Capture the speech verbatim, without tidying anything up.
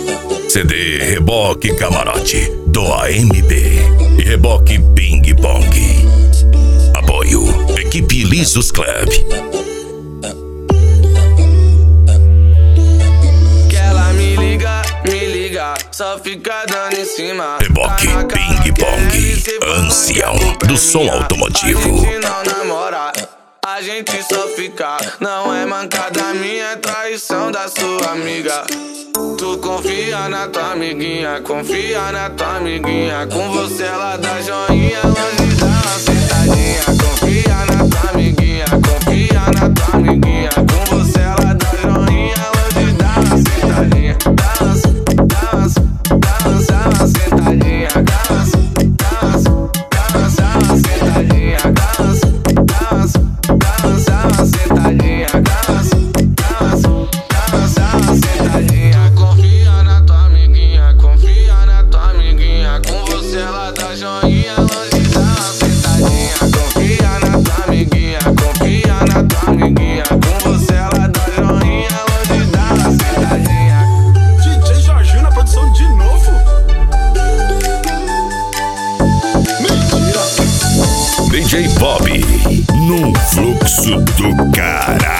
C D Reboque Camarote do A M B e Reboque Ping Pong. Apoio Equipe Lisos Club. Que ela me liga, me liga, só fica dando em cima. Reboque Ping Pong, ancião do som automotivo. A gente não namora, a gente só fica. Não é mancada minha, é traição da sua amiga. Tu confia na tua amiguinha, confia na tua amiguinha. Com você ela dá joinha, longe dá uma sentadinha. Confia na tua amiguinha, confia na tua amiguinha. Com você ela dá joinha, longe dá uma sentadinha. Dança, dança, dança uma sentadinha. Dança, dança, dança uma sentadinha. Dança, dança, dança uma sentadinha. Dança, dança, dança uma sentadinha. Confia na tua amiguinha, confia na tua amiguinha. Com você ela dá joinha, longe dá uma sentadinha. Confia na tua amiguinha, confia na tua amiguinha. Com você ela dá joinha, longe dá uma sentadinha. D J Jorginho na produção de novo. Mentira. D J Bob no fluxo do cara.